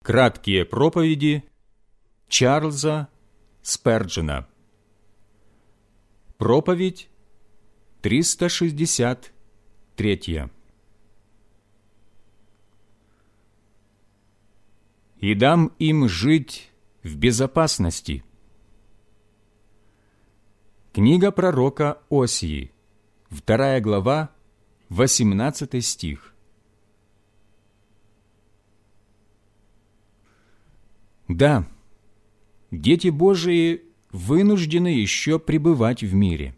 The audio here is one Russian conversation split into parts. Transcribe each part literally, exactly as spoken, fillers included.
Краткие проповеди Чарльза Сперджена. Проповедь триста шестьдесят третья. «И дам им жить в безопасности». Книга пророка Осии, вторая глава, восемнадцатый стих. Да, дети Божии вынуждены еще пребывать в мире.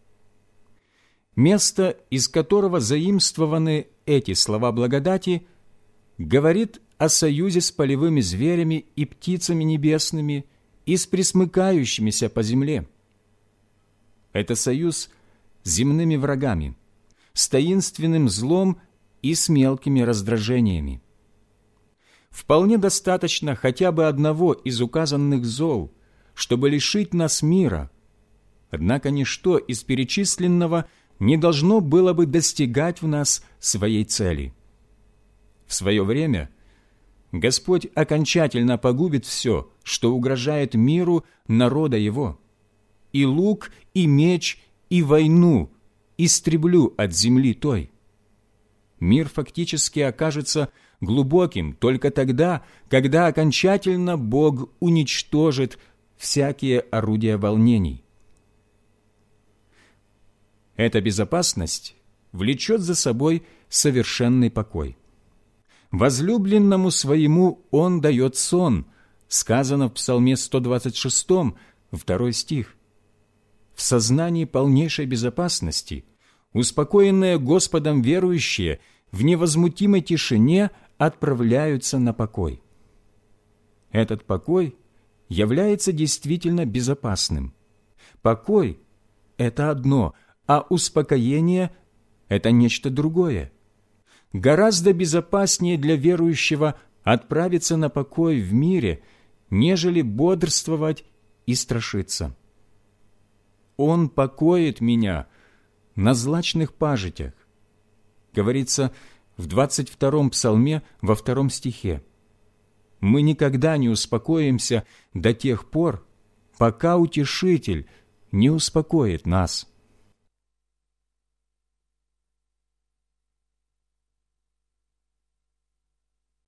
Место, из которого заимствованы эти слова благодати, говорит о союзе с полевыми зверями и птицами небесными и с пресмыкающимися по земле. Это союз с земными врагами, с таинственным злом и с мелкими раздражениями. Вполне достаточно хотя бы одного из указанных зол, чтобы лишить нас мира. Однако ничто из перечисленного не должно было бы достигать в нас своей цели. В свое время Господь окончательно погубит все, что угрожает миру народа Его. И лук, и меч, и войну истреблю от земли той. Мир фактически окажется глубоким только тогда, когда окончательно Бог уничтожит всякие орудия волнений. Эта безопасность влечет за собой совершенный покой. Возлюбленному своему Он дает сон, сказано в Псалме сто двадцать шестом, второй стих. В сознании полнейшей безопасности успокоенные Господом верующие в невозмутимой тишине отправляются на покой. Этот покой является действительно безопасным. Покой – это одно, а успокоение – это нечто другое. Гораздо безопаснее для верующего отправиться на покой в мире, нежели бодрствовать и страшиться. «Он покоит меня на злачных пажитях», говорится в двадцать втором псалме во втором стихе. Мы никогда не успокоимся до тех пор, пока Утешитель не успокоит нас.